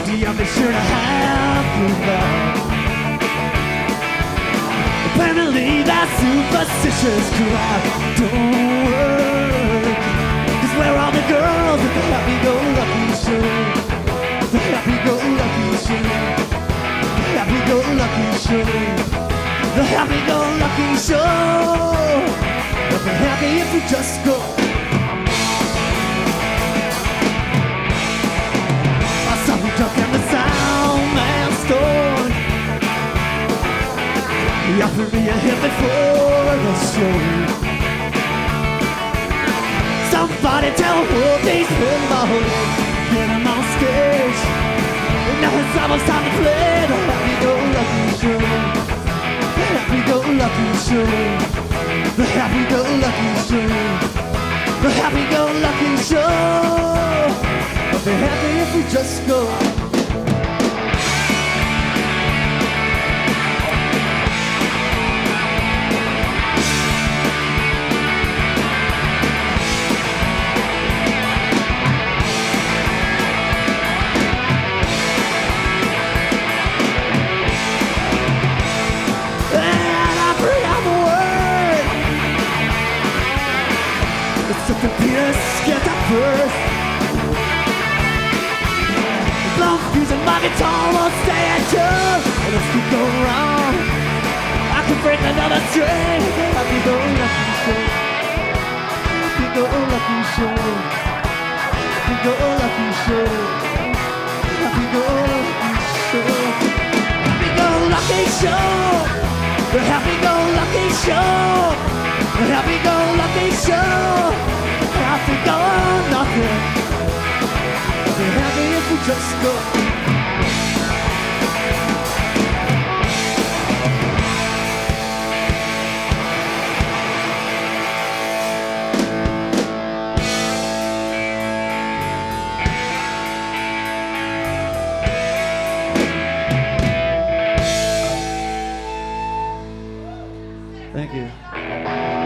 empty, I'll be sure to have you back. Apparently that superstitious crowd don't work, 'cause we're all the girls at the happy-go-lucky show. The happy-go-lucky show. The happy-go-lucky show. The happy-go-lucky show. I'll be happy if you just go. I saw you drunk in the sound man store. You offered me a hit before the show. Somebody tell who these people get them on stage. Now it's almost time to play the happy-go-lucky show. The happy-go-lucky show. The happy-go-lucky show. The happy-go-lucky show. I'll be happy if we just go. Something Peter scared at first. Long fuse and my guitar won't stay at tune. And let's keep going round. I can break another string. Happy-go-lucky show. Happy-go-lucky show. Happy-go-lucky show. Happy-go-lucky show. Happy-go-lucky show. The happy-go-lucky show. The happy-go-lucky show. Happy go or nothing. I'll be happy if we just go. Thank you.